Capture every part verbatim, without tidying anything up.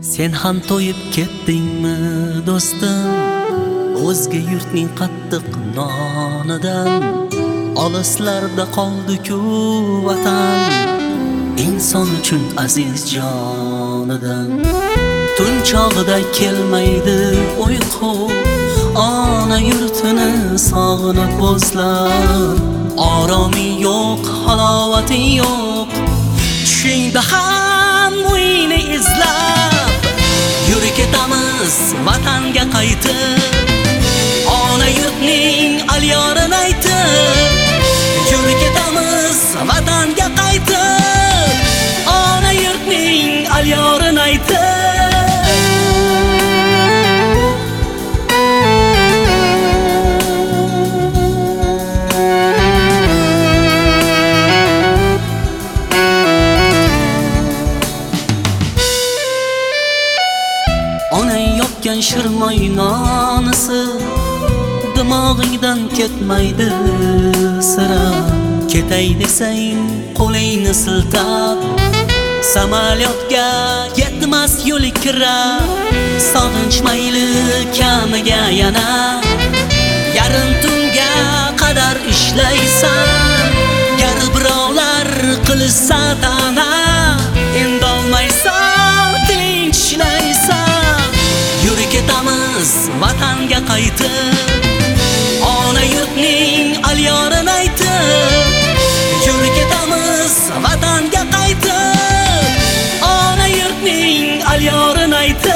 Sen ham to'yib ketdingmi do'stim, o'zga yurtning qattiq nonidan? Olislarda qoldi-ku vatan, inson uchun aziz jonidan. Tun chog'ida kelmaydi uyqu, ona yurtini sog'inib o'zlar. Oromi yo'q, halovati yo'q, tushingda ham uyni izlab. Yurib ketamiz vatanga qaytib, ona yurtning alyorini aytib. Yurib ketamiz vatanga qaytib, ona yurtning alyorini aytib. Shirmoy nonisi dimog'ingdan ketmaydi sira. Ketay desang qo'lingni siltab, samolyotga yetmas yo'l kira. Sog'inch mayli kamiga yana, yarim tunga qadar ishlaysan. Gar birovlar qilsa ta'na, indolmaysan, tiling tishlaysan. Yurib ketamiz vatanga qaytib, ona yurtning alyorini aytib. Yurib ketamiz vatanga qaytib, ona yurtning alyorini aytib.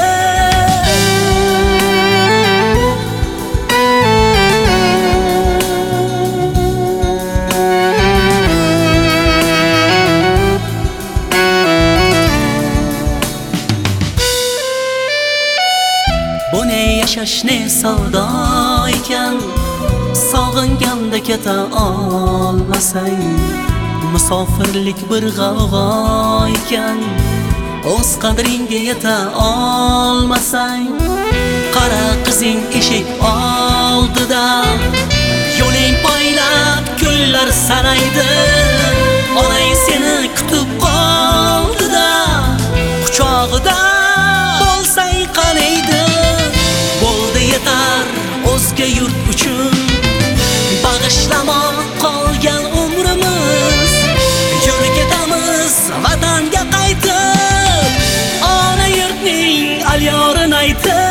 Bu ne yashash ne savdo ekan, sog'inganda keta olmasang. Musofirlik bir g'avg'o ekan, o'z qadringga yeta olmasang. Qara qizing eshik oldida, yo'ling poylab kunlar sanaydi. Onang seni kutib qoldida, quchog'ida bo'lsang qanaydi. Yetar o'zga yurt uchun bag'ishlamoq qolgan umrimiz. Yurib ketamiz vatanga qaytib, ona yurtning alyorini aytib.